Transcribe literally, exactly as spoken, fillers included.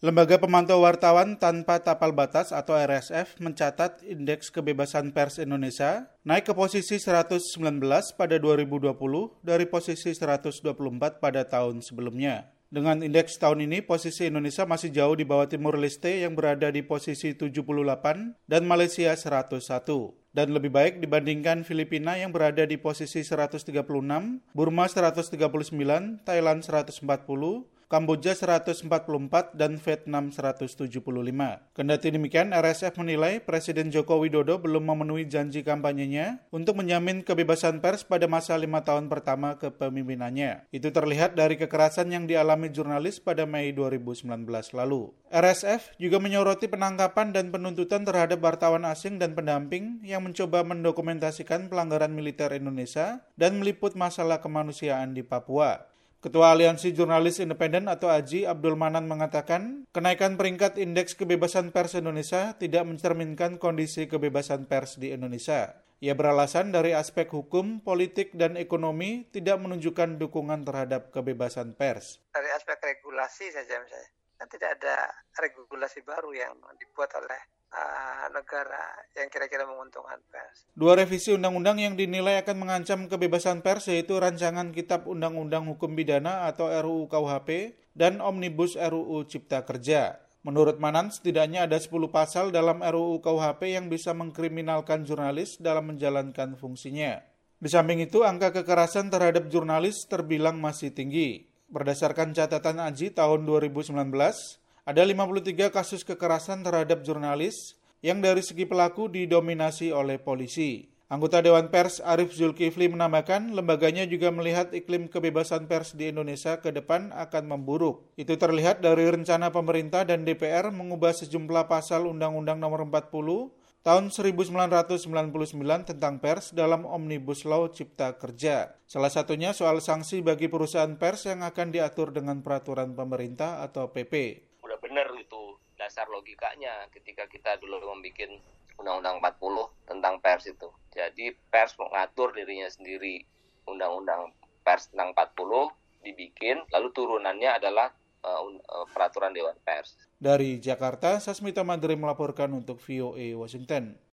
Lembaga Pemantau Wartawan Tanpa Tapal Batas atau R S F mencatat indeks kebebasan pers Indonesia naik ke posisi seratus sembilan belas pada dua ribu dua puluh dari posisi seratus dua puluh empat pada tahun sebelumnya. Dengan indeks tahun ini, posisi Indonesia masih jauh di bawah Timur Leste yang berada di posisi tujuh puluh delapan dan Malaysia seratus satu. Dan lebih baik dibandingkan Filipina yang berada di posisi seratus tiga puluh enam, Burma seratus tiga puluh sembilan, Thailand seratus empat puluh, Kamboja seratus empat puluh empat, dan Vietnam seratus tujuh puluh lima. Kendati demikian, R S F menilai Presiden Joko Widodo belum memenuhi janji kampanyenya untuk menjamin kebebasan pers pada masa lima tahun pertama kepemimpinannya. Itu terlihat dari kekerasan yang dialami jurnalis pada Mei dua ribu sembilan belas lalu. R S F juga menyoroti penangkapan dan penuntutan terhadap wartawan asing dan pendamping yang mencoba mendokumentasikan pelanggaran militer Indonesia dan meliput masalah kemanusiaan di Papua. Ketua Aliansi Jurnalis Independen atau A J I, Abdul Manan mengatakan, kenaikan peringkat indeks kebebasan pers Indonesia tidak mencerminkan kondisi kebebasan pers di Indonesia. Ia beralasan dari aspek hukum, politik, dan ekonomi tidak menunjukkan dukungan terhadap kebebasan pers. Dari aspek regulasi saja misalnya, kan tidak ada regulasi baru yang dibuat oleh uh, negara yang kira-kira menguntungkan pers. Dua revisi undang-undang yang dinilai akan mengancam kebebasan pers yaitu Rancangan Kitab Undang-Undang Hukum Pidana atau R U U K U H P dan Omnibus R U U Cipta Kerja. Menurut Manan, setidaknya ada sepuluh pasal dalam R U U K U H P yang bisa mengkriminalkan jurnalis dalam menjalankan fungsinya. Di samping itu, angka kekerasan terhadap jurnalis terbilang masih tinggi. Berdasarkan catatan A J I tahun dua ribu sembilan belas, ada lima puluh tiga kasus kekerasan terhadap jurnalis yang dari segi pelaku didominasi oleh polisi. Anggota Dewan Pers Arief Zulkifli menambahkan, lembaganya juga melihat iklim kebebasan pers di Indonesia ke depan akan memburuk. Itu terlihat dari rencana pemerintah dan D P R mengubah sejumlah pasal Undang-Undang Nomor empat puluh tahun seribu sembilan ratus sembilan puluh sembilan tentang pers dalam Omnibus Law Cipta Kerja. Salah satunya soal sanksi bagi perusahaan pers yang akan diatur dengan peraturan pemerintah atau P P. Udah benar itu dasar logikanya ketika kita dulu membuat Undang-Undang empat puluh tentang pers itu. Jadi pers mengatur dirinya sendiri. Undang-Undang pers tentang empat puluh dibikin, lalu turunannya adalah uh, uh, peraturan Dewan Pers. Dari Jakarta, Sasmita Madri melaporkan untuk V O A Washington.